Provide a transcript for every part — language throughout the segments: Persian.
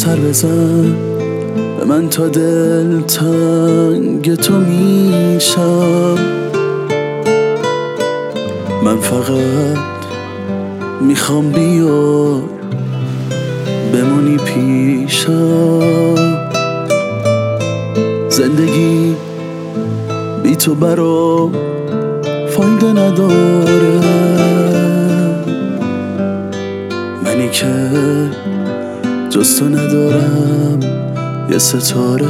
سر بزن به من تا دل تنگ تو میشم. من فقط میخوام بیای بمونی پیشم. زندگی بی تو برام فایده نداره. منی که جز تو ندارم یه ستاره.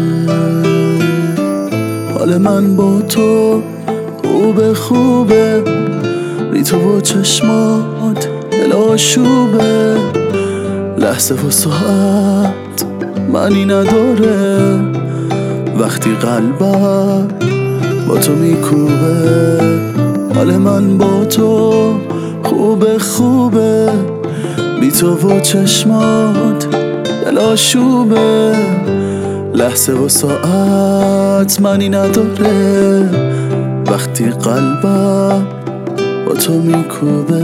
حال من با تو خوبه بی تو و چشمات دل آشوبه. لحظه و ساعت معنی نداره وقتی قلبم با تو میکوبه. حال من با تو خوبه بی تو و چشمات دل آشوبه. لحظه و ساعت معنی نداره وقتی قلبم با تو میکوبه.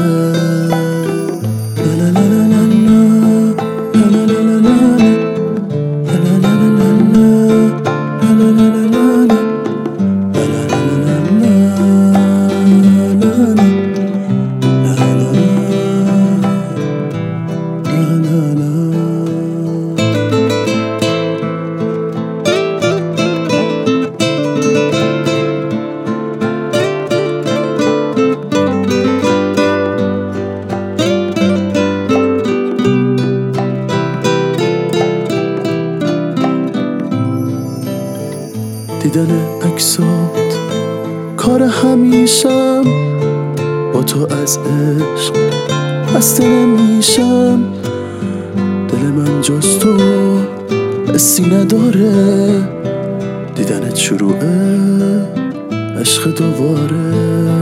دیدن عکسات کار همیشم. با تو از عشق خسته نمیشم. دل من جز تو حسی نداره. دیدنت شروعه عشق دوباره.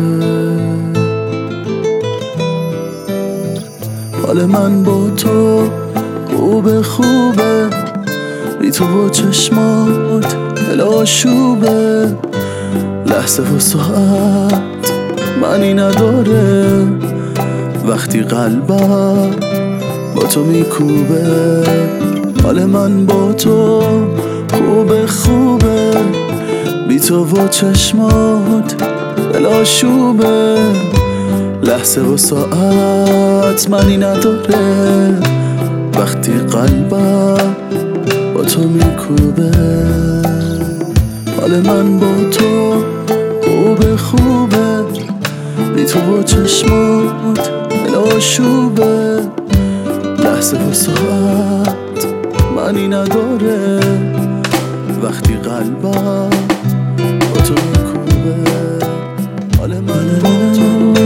حال من با تو خوبه بی تو و چشمات دل آشوبه. لحظه و ساعت معنی نداره وقتی قلبم با تو میکوبه. حال من با تو خوبه بی تو و چشمات دل آشوبه. لحظه و ساعت معنی نداره وقتی قلبم با تو میکوبه. حال من با تو خوبه بی تو و چشمات دل آشوبه. لحظه و ساعت معنی نداره وقتی قلبم با تو میکوبه. حال من با تو